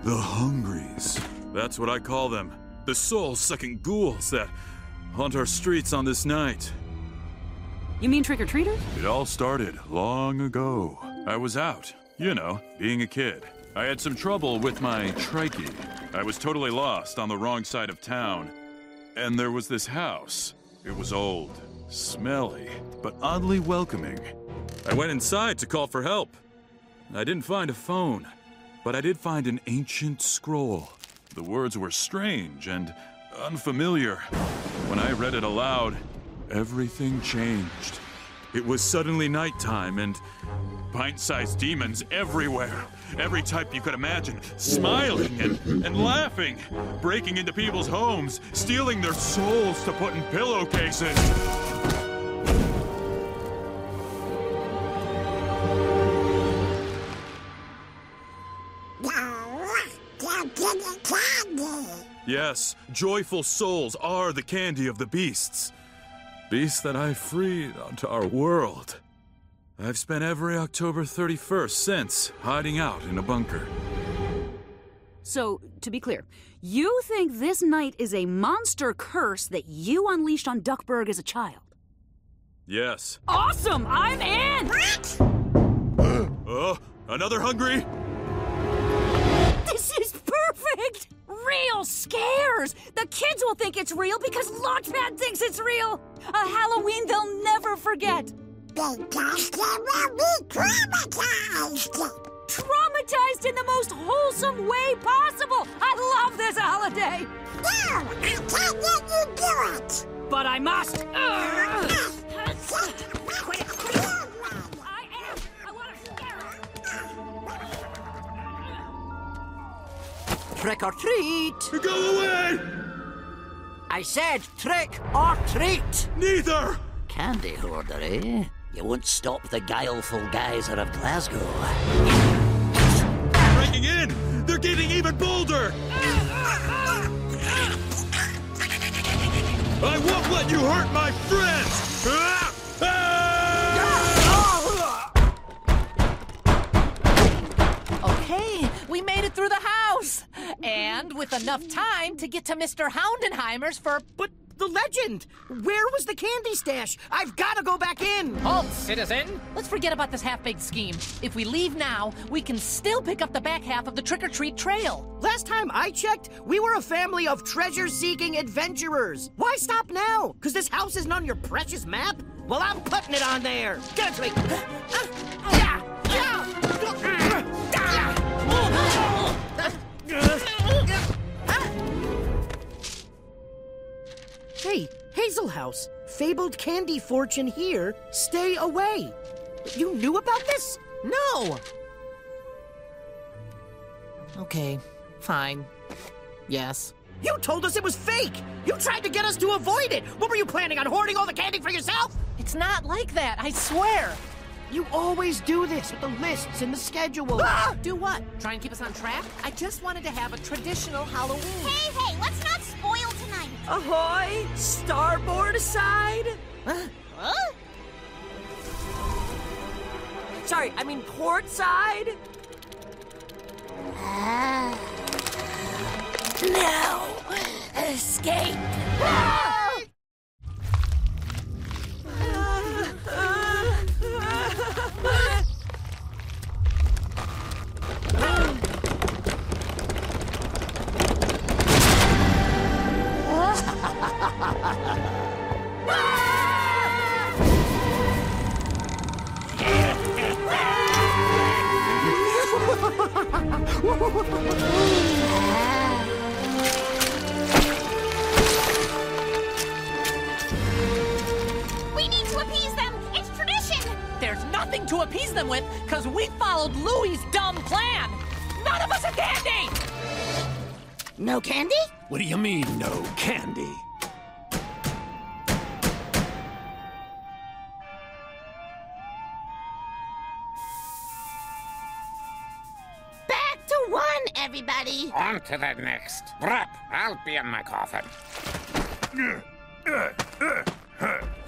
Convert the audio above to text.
The Hungries. That's what I call them. The soul-sucking ghouls that haunt our streets on this night. You mean trick-or-treaters? It all started long ago. I was out, you know, being a kid. I had some trouble with my trachea. I was totally lost on the wrong side of town. And there was this house. It was old, smelly, but oddly welcoming. I went inside to call for help. I didn't find a phone, but I did find an ancient scroll. The words were strange and unfamiliar. When I read it aloud, everything changed. It was suddenly nighttime and pint-sized demons everywhere. Every type you could imagine, smiling and laughing, breaking into people's homes, stealing their souls to put in pillowcases. Yes, joyful souls are the candy of the beasts. Beasts that I freed onto our world. I've spent every October 31st since hiding out in a bunker. So, to be clear, you think this night is a monster curse that you unleashed on Duckburg as a child? Yes. Awesome! I'm in! Another hungry? This is perfect! Real scares! The kids will think it's real because Launchpad thinks it's real! A Halloween they'll never forget! Because they will be traumatized! Traumatized in the most wholesome way possible! I love this holiday! No! I can't let you do it! But I must! Quit it! I am! I want to scare her! Trick or treat! Go away! I said trick or treat! Neither! Candy hoarder, eh? You won't stop the guileful geyser of Glasgow. Breaking in! They're getting even bolder! I won't let you hurt my friends! Okay, we made it through the house! And with enough time to get to Mr. Houndenheimer's for... But the legend! Where was the candy stash? I've got to go back in! Halt, citizen! Let's forget about this half-baked scheme. If we leave now, we can still pick up the back half of the trick-or-treat trail. Last time I checked, we were a family of treasure-seeking adventurers. Why stop now? Because this house isn't on your precious map? Well, I'm putting it on there. Get it to me. Hey, Hazel House. Fabled candy fortune here. Stay away. You knew about this? No! Okay, fine. Yes. You told us it was fake! You tried to get us to avoid it! What were you planning on hoarding all the candy for yourself? It's not like that, I swear! You always do this with the lists and the schedule. Ah! Do what? Try and keep us on track? I just wanted to have a traditional Halloween. Hey, let's not spoil tonight! Ahoy! Starboard side! Huh? Sorry, I mean port side? No! Escape! We need to appease them! It's tradition! There's nothing to appease them with, because we followed Louie's dumb plan! None of us are candy! No candy? What do you mean, no candy? Back to one, everybody! On to the next. Brap, I'll be in my coffin.